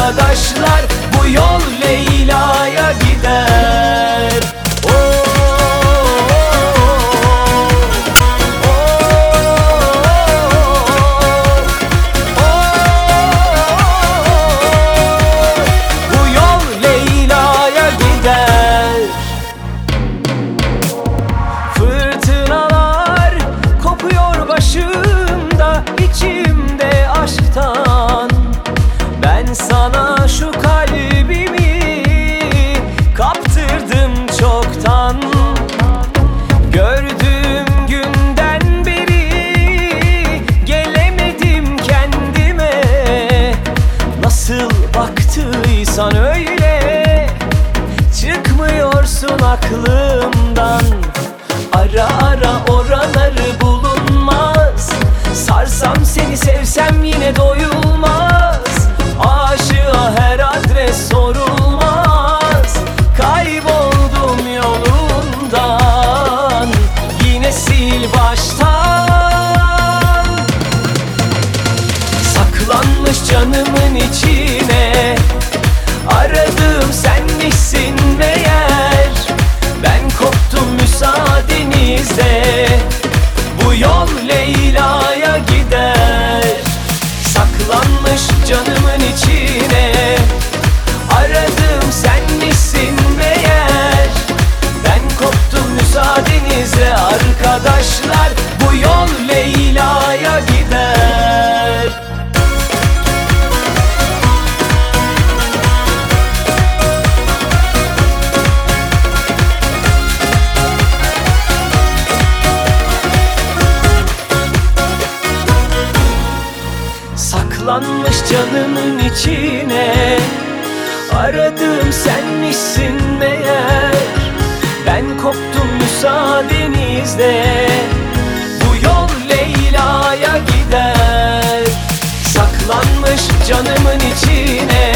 arkadaşlar, bu yol Leyla'ya gider. İçimde aşktan ben sana şu kalbimi kaptırdım çoktan. Gördüğüm günden beri gelemedim kendime. Nasıl baktıysan öyle çıkmıyorsun aklımdan. Ara ara oraları bulunmaz, sarsam seni sevsem yine doyulmaz. Aşığa her adres sorulmaz. Kayboldum yolundan, yine sil baştan. Saklanmış canımın içine aradığım senmişsin meğer. Ben koptum müsaadenizle, bu yol Leyla'ya gider. Saklanmış canımın içine aradığım senmişsin meğer. Ben koptum müsaadenizle arkadaşlar, bu yol Leyla'ya gider. Saklanmış canımın içine aradığım senmişsin meğer. Ben koptum müsaadenizle, bu yol Leyla'ya gider. Saklanmış canımın içine